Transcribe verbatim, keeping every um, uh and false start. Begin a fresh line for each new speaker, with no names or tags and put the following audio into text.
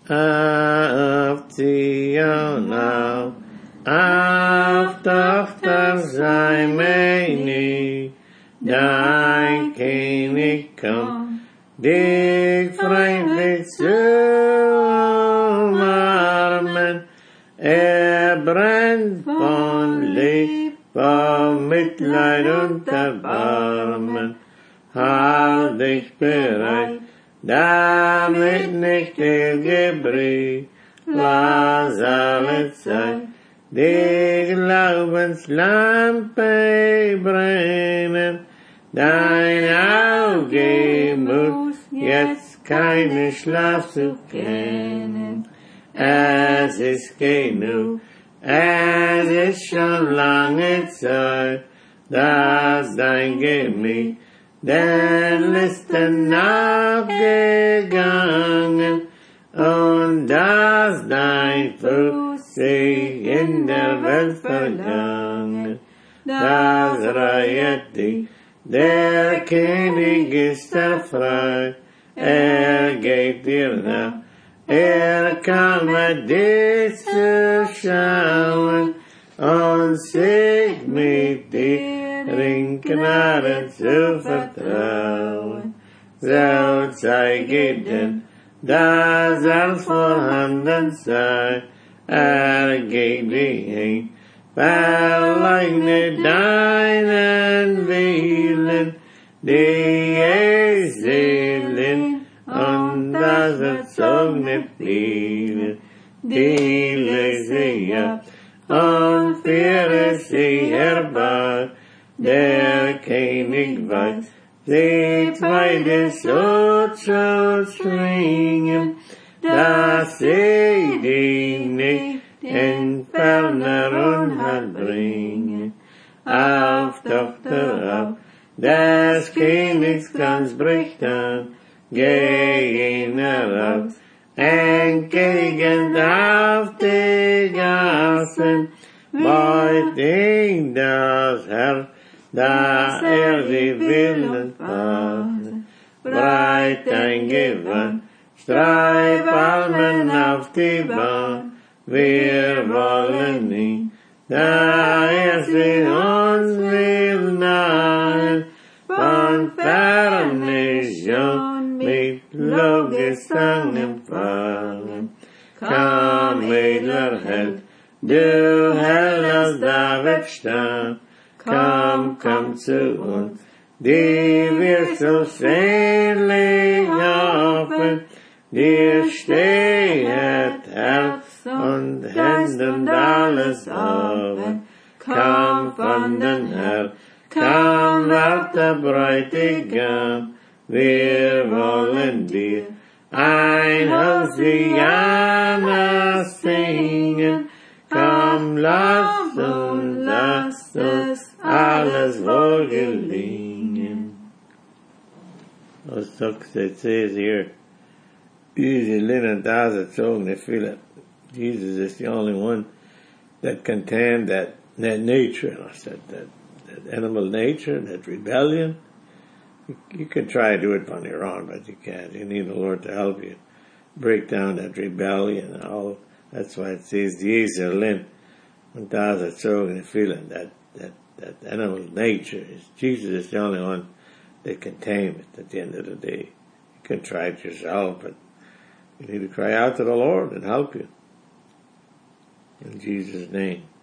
auf Zionau, auf Tochter sei meine, dein König kommt, dich freundlich zu umarmen. Er brennt von Lieb, von Mitleid und Erbarmen. Halt dich bereit, damit nicht der Gebrüch, lass alle Zeit die Glaubenslampe brennen. Dein Auge muss jetzt keinen Schlaf zu kennen. Es ist genug, es ist schon lange Zeit, dass dein Gemüt den Listen nachgegangen und dass dein Fuß sich in der Welt vergangen. Das reihet dich, der König ist erfreut, er geht dir nach, er komme dich zu schauen und sich mit dir in Gnade zu vertrauen. So zeige denn, dass er vorhanden sei, er geht dich hin, verleugne deinen Willen, die Eselin und das erzogene Fielen, die lese ab und führe sie herbei. Der König weiß, sie beide so zu zwingen, dass sie die nicht in ferner Unheil bringen. Auf, Tochter, auf, des Königs Glanz bricht an, geh hinaus, entgegen auf die Gassen, beut ihn das Herz, da er die Willen fassen. Breit ein Gewand, streif Palmen auf die Bahn, wir wollen ihn, da er sie uns will nahen, von ferne schon mit Lobgesang empfangen. Komm, edler Held, du Held aus David Stamm, komm, komm zu uns, die wir so sehnlich hoffen, dir stehet Herz und Hände und alles offen. Komm von den Herrn, komm, warte Bräutigam, wir wollen dir ein Hosianna singen. Komm, lass uns, lass uns alles wohl gelingen. Was it says here, easy linen does it so and they feel it. Jesus is the only one that contained that, that nature, I said, that, that animal nature, that rebellion. You, you can try to do it on your own, but you can't. You need the Lord to help you break down that rebellion and all. That's why it says, Jesus lin and does it so and they feel it. That, that, that animal nature is, Jesus is the only one that can tame it at the end of the day. You can try it yourself, but you need to cry out to the Lord and help you. In Jesus' name.